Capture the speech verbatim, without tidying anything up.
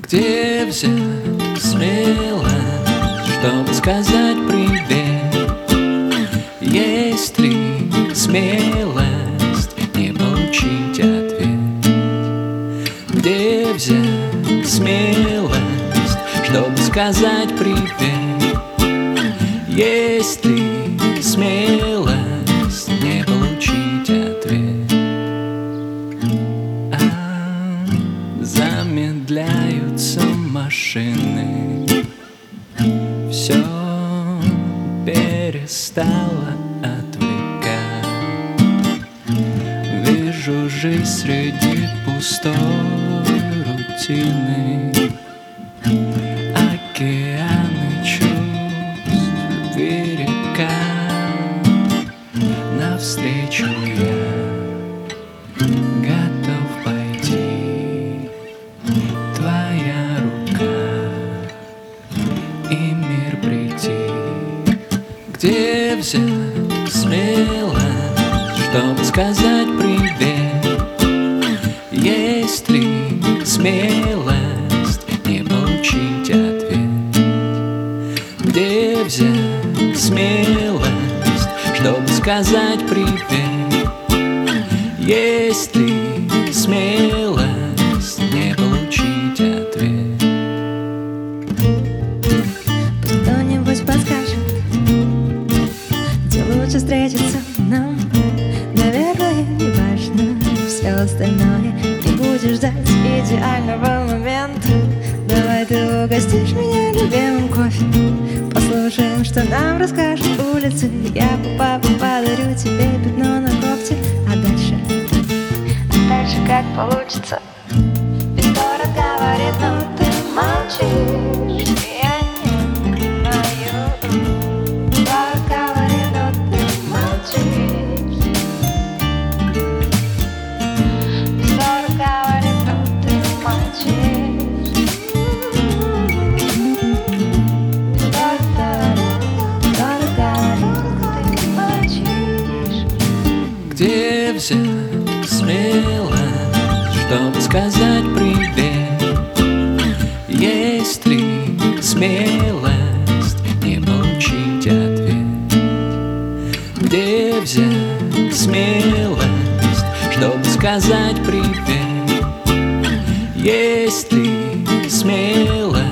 Где взять смелость, чтобы сказать привет? Есть ли смелость не получить ответ? Где взять смелость, чтобы сказать привет? Есть ли смелость не получить ответ? А замедляются машины, все перестало отвлекать. Вижу жизнь среди пустой рутины, океаны чувств, берега. Навстречу я готов пойти, твоя рука и мир прийти. Где взять смелость, чтобы сказать привет? Есть ли смелость не получить ответ? Где взять смелость, чтобы сказать привет? Есть ли смелость не получить ответ? Пусть кто-нибудь подскажет, где лучше встретиться нам. Наверное, не важно все остальное. Не будешь ждать идеального момента. Давай ты угостишь меня любимым кофе. Послушаем, что нам расскажут улицы. Я по папу подарю тебе пятно на когте. А дальше, а дальше как получится? Ведь город говорит, но ты молчишь. И я не понимаю. Город говорит, но ты молчишь. Ведь город говорит, но ты молчишь. Город говорит, город говорит, ты молчишь. Где взять смелость, чтобы сказать привет? Есть ли смелость не получить ответ? Где взять смелость, чтобы сказать привет? Есть ли смелость